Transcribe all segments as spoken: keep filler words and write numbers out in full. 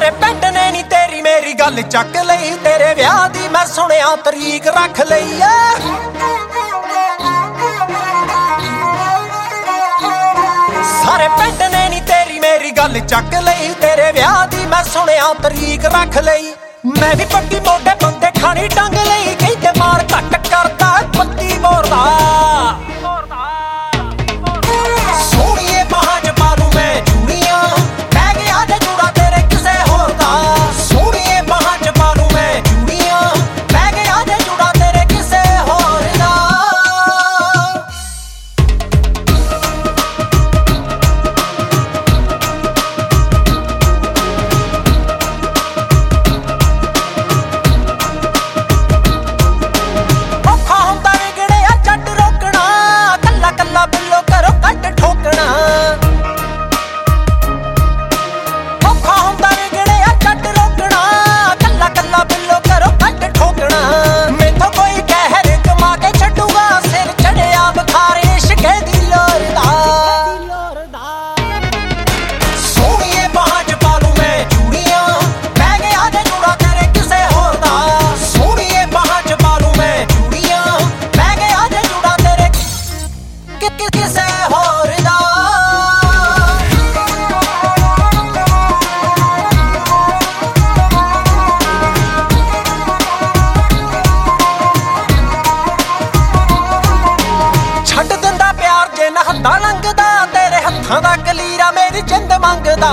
ਸਾਰੇ ਪਿੰਡ ਨੇ ਨੀ ਤੇਰੀ ਮੇਰੀ ਗੱਲ ਚੱਕ ਲਈ, ਤੇਰੇ ਵਿਆਹ ਦੀ ਮੈਂ ਸੁਣਿਆ ਤਰੀਕ ਰੱਖ ਲਈ ਐ। ਸਾਰੇ ਪਿੰਡ ਨੇ ਨੀ ਤੇਰੀ ਮੇਰੀ ਗੱਲ ਚੱਕ ਲਈ, ਤੇਰੇ ਵਿਆਹ ਦੀ ਮੈਂ ਸੁਣਿਆ ਤਰੀਕ ਰੱਖ ਲਈ। ਮੈਂ ਵੀ ਪੱਕੀ ਮੋਢੇ ਬੰਦੇ ਖਾਣੀ ਟੰਗ ਲਈ, ਕਹਿੰਦੇ ਮਾਰ ਘੱਟ ਕਰਦਾ ਪੱਤੀ ਮੋਰਦਾ। ਸੋਹਣੀਏ ਬਾਹਾਂ ਚ ਪਾ ਲੂੰ ਮੈਂ ਚੂੜੀਆਂ, ਪੈ ਗਿਆ ਜੇ ਜੂੜਾ ਤੇਰੇ ਕਿਸੇ ਹੋਰ ਦਾ। ਸੋਹਣੀਏ ਬਾਹਾਂ ਚ ਪਾ ਲੂੰ ਮੈਂ ਚੂੜੀਆਂ, ਪੈ ਗਿਆ ਜੇ ਜੂੜਾ ਤੇਰੇ ਕਿਸੇ ਹੋਰ ਦਾ। ਬਿੱਲੋ ਕਰੋ ਕੱਟ ਠੋਕਣਾ, ਔਖਾ ਹੁੰਦਾ ਵਿਗੜਿਆ ਜੱਟ ਰੋਕਣਾ। ਕੱਲਾ ਕੱਲਾ ਬਿੱਲੋ ਕਰੋ ਕੱਟ ਠੋਕਣਾ, ਮੈਥੋਂ ਕੋਈ ਕਹਿਰ ਕਮਾ ਕੇ ਛੱਡੂਗਾ, ਸਿਰ ਚੜਿਆ ਬੁਖਾਰ ਇਸ਼ਕੇ ਦੀ ਲੋਰ ਦਾ। ਸੋਹਣੀਏ ਬਾਹਾਂ ਚ ਪਾ ਲੂੰ ਮੈਂ ਚੂੜੀਆਂ, ਪੈ ਗਿਆ ਜੇ ਜੂੜਾ ਤੇਰੇ ਕਿਸੇ ਹੋਰ ਦਾ। ਸੋਹਣੀਏ ਬਾਹਾਂ ਚ ਪਾ ਲੂੰ ਮੈਂ ਚੂੜੀਆਂ, ਪੈ ਗਿਆ ਜੇ ਜੂੜਾ ਤੇਰੇ ਕਿਸੇ ਹੋਰ ਦਾ। ਛੱਡ ਦਿੰਦਾ ਪਿਆਰ ਜੇ ਨਾ ਹੱਥਾਂ ਲੰਘਦਾ, ਤੇਰੇ ਹੱਥਾਂ ਦਾ ਕਲੀਰਾ ਮੇਰੀ ਜਿੰਦ ਮੰਗਦਾ।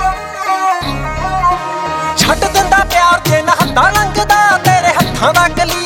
ਛੱਡ ਦਿੰਦਾ ਪਿਆਰ ਜੇ ਨਾ ਹੱਥਾਂ ਲੰਘਦਾ, ਤੇਰੇ ਹੱਥਾਂ ਦਾ ਕਲੀਰਾ